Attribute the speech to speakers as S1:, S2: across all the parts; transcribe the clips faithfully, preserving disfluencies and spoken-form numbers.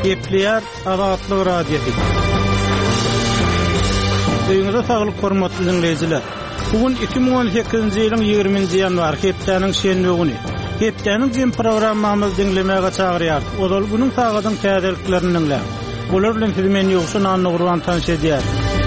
S1: Gepleýär Azatlyk radiosu. Öýüňizde saglyk hormatly dinleýijiler. Bugün iki bin on sekizinji ýylyň ýygrüminji ýanwar hepdeniň şenbe güni. Hepdeniň jem programmamyzy dinlemäge çagyrýar. Odal bunyň sagadyň täzeliklerini dinlä. Bular bilen siz meni ýoksun anlagurwan tanış edýär.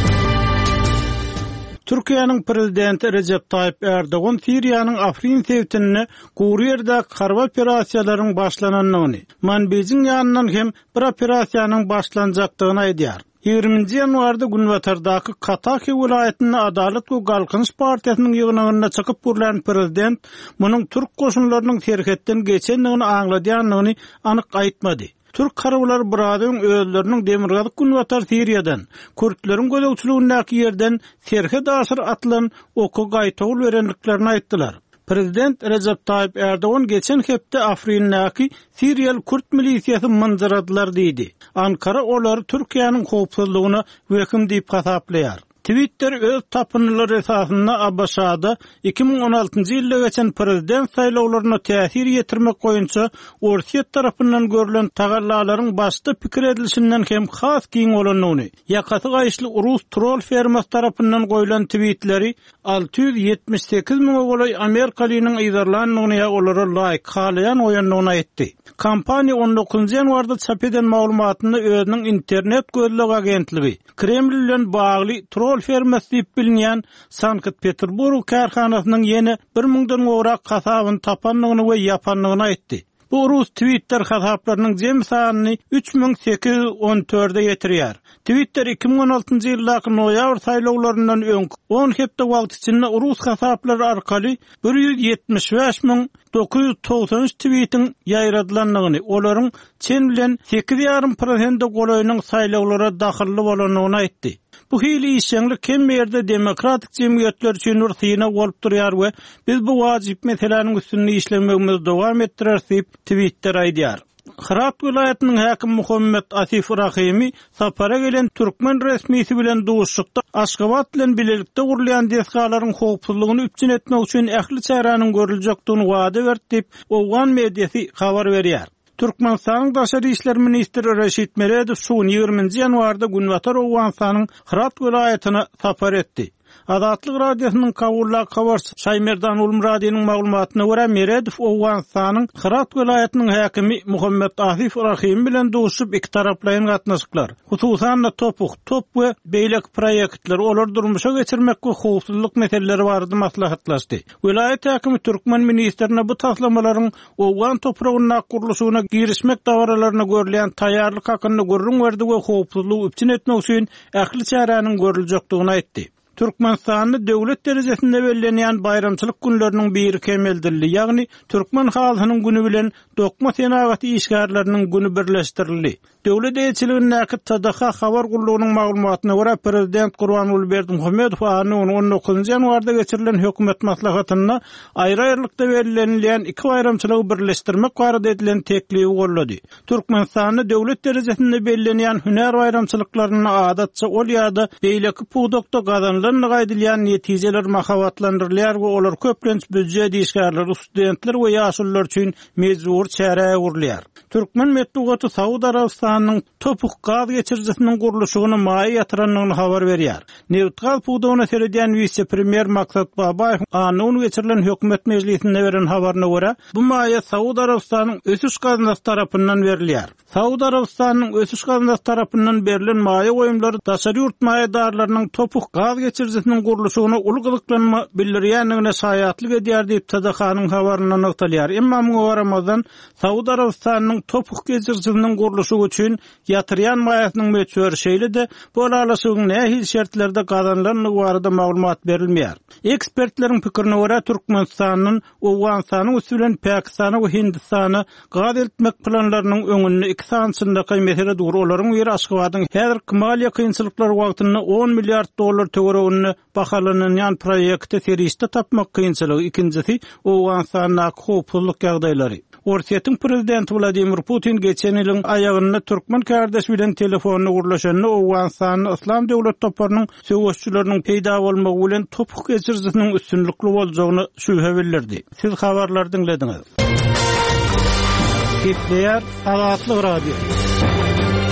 S1: Türkiýanyň prezidenti Recep Tayyip Erdogan Siriýanyň Afrin sewtini Gurýerdə karwa operasiýalaryň başlananyny, manbejiň ýanyndan hem bir operasiýanyň başlanjakdygyny aýdýar. ýygrüminji ýanwarda Günbatardaky Kataki vilayetinde Adalet we Galkynyş partiýasynyň ýygnagyna çykyp gürlen prezident munyň türk goşunlarynyň terhetden geçendigini aňladýanyny anyk aýtmady. Türk karabulary buradan özleriniň demirgazyk Günbatar Siriýadan, Kürtleriň gözegçiligindäki ýerden serhe daşyr atylan oku gaýtagul berenliklerini aýtdylar. Prezident Recep Tayyip Erdogan geçen hepde Afrin'daki Siriýal Kürt milisiýasy manzaradylar diýdi. Ankara olary Türkiýanyň howpsuzlygyna weküm diýip hasaplaýar. Twitter öz tapynylary esasynda Abbaşada iki bin on altynjy ýylda geçen prezident saýlawlaryna täsir ýetirmek goýunça Orsiýet tarapyndan görülen tagallalaryň başda pikir edilişinden hem has giň bolanyny, ýakasy gaýşly Urus troll fermasy tarapyndan goýulan tweetleri alty ýüz ýetmiş sekiz ming golay Amerikalynyň ýazarlanyny olara laýyk halayan oýanlygyny aýtdy. Kampaniýa on dokuzunjy ýanwarda çap eden maglumatynda özüniň internet gözleg agentligi Kreml bilen bagly troll fermasy diýip bilinýän Sankt-Peterburg karhanasynyň ýene bir mingden gowrak hasabyny tapanlygyny we ýapanlygyny aýtdy. Bu Rus Twitter hasaplarynyň jem sanyny üç bin sekiz ýüz on dörde ýetirýär. Twitter iki bin on altynjy ýyldaky noýabr saýlawlaryndan öňki on hepde wagt içinde Rus hasaplary arkaly bir ýüz ýetmiş beş min dokuz ýüz togson üç tweetiň ýaýradylanlygyny, olaryň çen bilen sekiz ýarrym prosent golaýynyň saýlawlara dahilli bolanyny aýtdy. Bu hili işçilik hem ýerde demokratik jemgyýetler üçin ursyna bolup durýar we biz bu wajyp meselanyň üstünde işlemegimiz dowam etdirer diýip Twitter aýdýar. Hirat vilayatynyň häkim Muhammed Asif Rahimi sapara gelen türkmen resmisi bilen duşlukda Aşgabat bilen bilelikde gurulýan deskalaryň howpsuzlygyny üpçün etmek üçin ähli çäranyň görüljekdigini wada berdi diýip Owgan mediýasy habar berýär. Türkmenistanyň daşary işler ministri Reşit Meredow şu ýygrüminji ýanwarda Günbatar Owganstanyň Hirat vilayatyna sapar etdi. Azatlyk radiosynyň Kabulla habarçy Şaýmerdan Ulmuradynyň maglumatyna görä Meredow Owganstanyň Hirat vilayatynyň häkimi Muhammed Asif Rahim bilen duşup iki taraplaryň gatnaşyklar. Hususan topuk, top we beýlek proýektler olar durmuşa geçirmek we howpsuzlyk meseleleri barada maslahatlaşdy. Vilayet häkimi Türkmen ministrine bu taslamalaryň Owgan topragyna guruluşyna girişmek dawaralaryna görülen taýýarlyk hakyny görüň berdi we howpsuzlygy üpçün etmek üçin ähli çäranyň görüljekdigini aýtdy. Türkmenistanyň döwlet derejesinde bellenýän bayramçylyk günleriniň biri kemeldirli, ýagny Türkmen halkynyň güni bilen dokma senagaty işgärleriniň güni birleşdirildi. Döwlet eýçiligindäki T D H habar gurulugynyň maglumatyna görä prezident Gurbanuly Berdimuhammedow on dokuzunjy ýanwarda geçirilen hökümet maslahatyna aýry-aýrylykda bellenilýän iki bayramçylygy birleşdirmek barada edilen teklibi gollady. Türkmenistanyň döwlet derejesinde bellenýän hüner bayramçylyklaryny adatça ol ýa-da beýleki pugdokda gazanlan gaýdylýan netijeler mahabatlandyrylýar we olar köplenç büdjet işgärleri, studentler we ýaşullar üçin mejbur çäre gurulýar. Türkmen medeniýeti Saudi Arabistanyň topuk gaz geçirjisiniň guruluşyny maý ýatyranlygyny habar berýär. Neutral pugdogyna seredýän vice-premier Maksat Babaýew anyň geçirilen hökümet meclisinde beren habaryna görä, bu maýa Saudi Arabistanyň ösüş gazynasy tarapyndan berilýär. Saudi Arabistanyň ösüş gazynasy tarapyndan berilen maýa goýumlary daşary ýurt maýadarlarynyň topuk gaz geçirjisiniň guruluşyna uly gyzyklanma bildirýändigine şaýatlyk edýär diýip T D H-nyň habaryna noktalýar. Emma muňa garamazdan Saudi Arabistanyň topuk geçirjisiniň guruluşy üçin ýatyrýan maýasynyň meçhur şeýle de bu aralaşygyň nähil şertlerde gazanlanlygy barada maglumat berilmeýär. Ekspertleriň pikirine görä Türkmenistanyň Owganstanyň üstünden Pakistany we Hindistany gaz etmek planlarynyň öňünde iki sançyndaky mesele dur olaryň bir Aşgabatyň häzir maliýe kynçylyklary wagtynda on milliard dollar töweregini bahalanýan proýekte serişde tapmak kynçylygy. İkincisi Owganstanyň howpsuzlyk ýagdaýlary. Orsiýetiň prezidenti Vladimir Putin geçen ýylyň aýagyna türkmen kardeş bilen telefonyny gurlaşanyny Owganstanyň Islam döwlet toparynyň söwüşçüleriniň peýda bolmagy bilen topuk geçirjisiniň üstünlikli boljagyny şübhe bildirdi. Siz habarlary dinlediňiz. Gepleýär Azatlyk radiosu.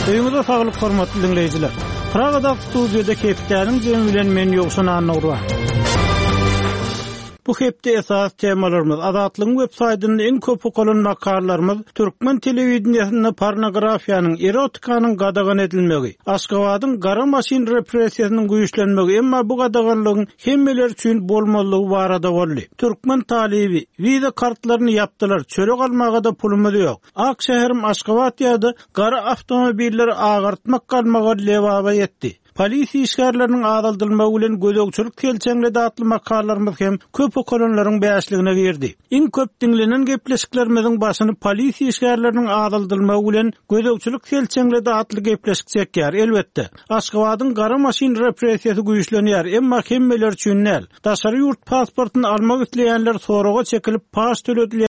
S1: Öýüňizde saglyk hormatly dinleýijiler. Pragada studiýada Kepdäniň jemi bilen men ýokşuna anawra. Bu hepde esas temalarymız Azatlygyň web saýtynda en köp okulan makallarymız türkmen telewizionyasynda pornografiýanyň, erotikanyň gadagan edilmegi, Aşgabatyň gara maşin repressiýasynyň güýçlenmegi, emma bu gadaganlygyň hemmeler üçin bolmalygy barada boldy. Türkmen talibi wiza kartlaryny yapdylar, çörek almaga da pulumuz ýok. Ak şäherim Aşgabatýada gara awtomobilleri agartmak galmaga lewaba ýetdi. Polisi işgärleriniň azaldylmagy bilen gözegçilik kelçeňle atly makallarymyz hem köp okulanlaryň bäşligine girdi. Iň köp dinlenen gepleşiklerimiziň başyny polisi işgärleriniň azaldylmagy bilen gözegçilik kelçeňle atly gepleşik çekýär. Elbetde, Aşgabatyň gara maşin repressiýasy güýçlenýär, emma hemmeler üçin näl. Daşary ýurt pasportyny almak isleýänler soraga çekilip paş töledilýär.